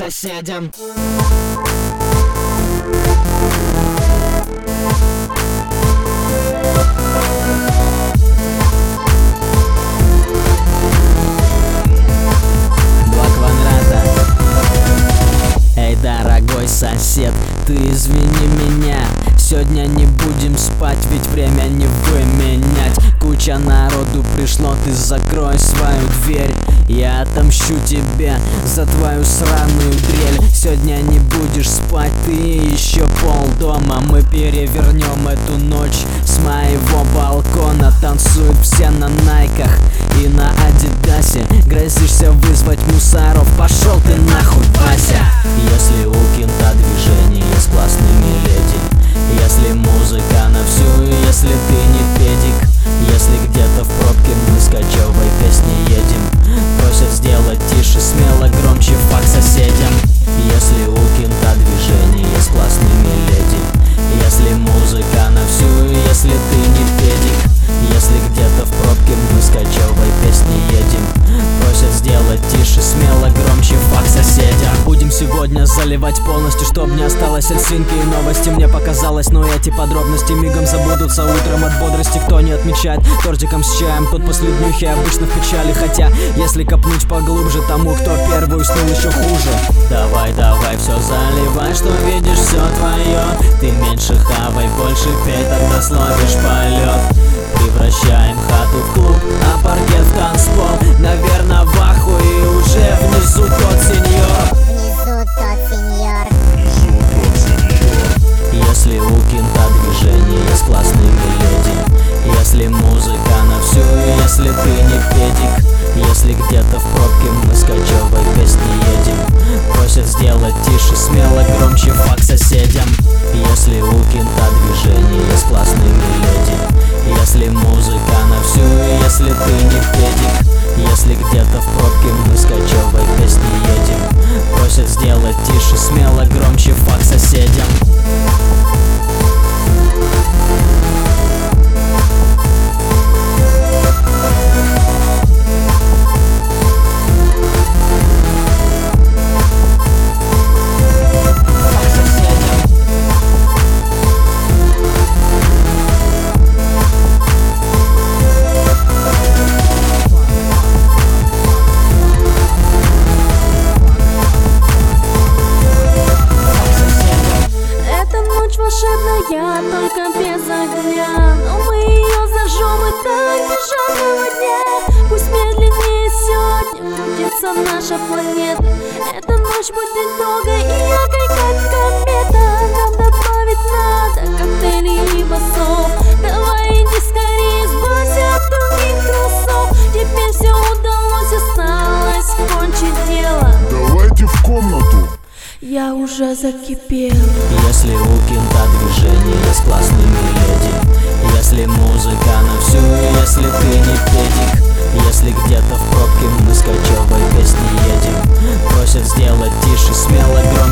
соседям. Дорогой сосед, ты извини меня, сегодня не будем спать, ведь время не выменять. Куча народу пришло, ты закрой свою дверь, я отомщу тебе за твою сраную дрель. Сегодня не будешь спать, ты еще полдома. Мы перевернем эту ночь с моего балкона. Танцуют все на найках и на адидасе. Грозишься вызвать мусоров, пошел ты нахуй, Вася. Если у кента движение с классными леди, если музыка на всю, если ты не педик, если где-то в пробке мы с кочевой песней едем, просят сделать тише, смело, громче, фак соседям. Если у кента движение с классными леди, если музыка на всю, если ты не педик, если где-то в пробке мы с кочевой песней едем, просят сделать тише, смело, громче, фак соседям. Будем сегодня заливать полностью, чтоб не осталось от свинки и новости. Мне показалось, но эти подробности мигом забудутся утром от бодрости. Кто не отмечает тортиком с чаем, тот после днюхи обычно в печали. Хотя, если копнуть поглубже, тому, кто первый уснул, еще хуже. Давай, давай, все заливай, что видишь, все твое. Ты меньше хавай, больше пей, тогда словишь полет. Превращаем хату в клуб, а паркет в танцпол. Наверное, в ахуе уже внизу тот сеньор. Если у кента движение с классными леди, если музыка на всю, если ты не педик, если где-то в пробке мы с кочевой песней едем, просят сделать тише, смело, громче, фак соседям. Если у кента движение с классными леди, если музыка на всю, если ты не педик, если где-то в пробке мы с кочевой песней едем, просят сделать тише, смело, громче, фак соседям. Волшебная, только без огня, но мы ее зажжем и так без жаркого дня. Пусть медленнее сегодня крутится наша планета. Эта ночь будет долгой и яркой, как комета. Нам добавить надо коктейлей и басов. Давай иди скорее, избавься от других трусов. Теперь все удалось, осталось кончить дело. Давайте в комнату. Я уже закипел. Если у кента движение с классными леди, если музыка на всю, если ты не педик, если где-то в пробке мы с кочевой песней едем, просят сделать тише, смело, громче,